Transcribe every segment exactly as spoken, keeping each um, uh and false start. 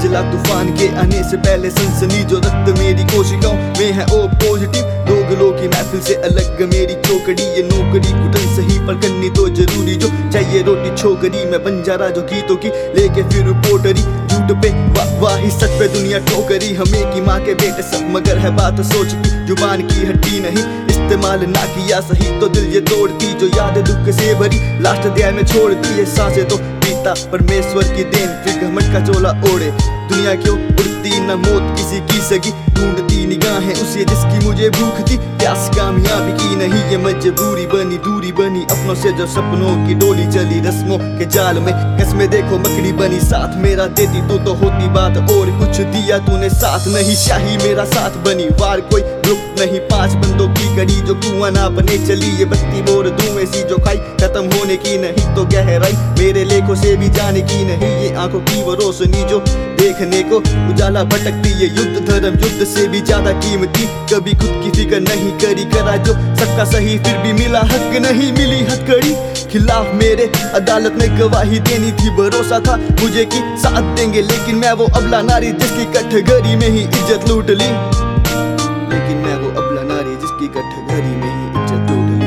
जलजला तूफान के आने से पहले सनसनी जो रक्त मेरी कोशिकाओं में है ओ पॉजिटिव। दोगलों की महफिल से अलग मेरी चौकड़ी, ये नौकरी कुटन सही पर करनी तो जरूरी। जो चाहिए रोटी छोकरी, मैं बंजारा जो गीतों की लेके फिर रिपोर्टरी। झूठ पे वाह वाही, सच पे दुनिया टोकरी। हमें की माँ के बेटे सब मगर है बात सोच की, जुबान की हड्डी नहीं इस्तेमाल ना किया सही तो दिल ये तोड़ती। जो याद दुख से भरी लास्ट अध्याय में छोड़ती है सांसें तो पीता परमेश्वर की देन, फिर घमंड का चोला ओढ़े। दुनिया क्यों उड़ती न मौत किसी की सगी, ढूंढती निगाहें उसे जिसकी मुझे भूख थी। प्यास कामयाबी की नहीं ये मजबूरी बनी, दूरी बनी अपनों से जब सपनों की डोली चली रस्मों के जाल में। कसमें देखो मकड़ी बनी साथ मेरा देती तू तो होती बात और कुछ दिया तूने साथ नहीं। शाही मेरा साथ बनी वार कोई रुक नहीं, पांच बंदों की कड़ी जो कुआं ना बने चली। ये बत्ती बोर धुएं सी जो खाई खत्म होने की नहीं तो गहराई मेरे लेखों से भी जाने की नहीं। ये आंखों की वो रोशनी जो देखने को उजाला भटकती, ये युद्ध धर्म युद्ध से भी ज्यादा कीमती। कभी खुद की फिक्र नहीं करी, करा जो सबका सही फिर भी मिला हक नहीं मिली हथकड़ी। खिलाफ मेरे अदालत में गवाही देनी थी, भरोसा था मुझे कि साथ देंगे, लेकिन मैं वो अबला नारी जिसकी कटघरी में ही इज्जत लूट ली। लेकिन मैं वो अबला नारी जिसकी कटघरी में ही इज्जत लूट ली।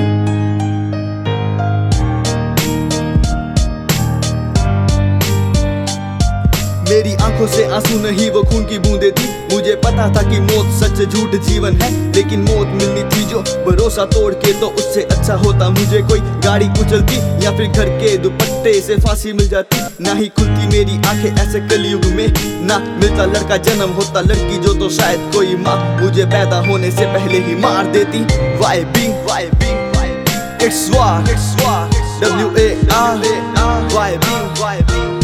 मेरी आंखों से आंसू नहीं वो खून की बूंदें थी। मुझे पता था कि मौत सच झूठ जीवन है, लेकिन मौत मिलनी थी जो भरोसा तोड़ के तो उससे अच्छा होता मुझे कोई गाड़ी कुचलती या फिर घर के दुपट्टे से फांसी मिल जाती। ना ही खुलती मेरी आंखें ऐसे कलयुग में, ना मिलता लड़का जन्म होता लड़की जो तो शायद कोई माँ मुझे पैदा होने से पहले ही मार देती। Y B Y B it's war W A R Y B Y B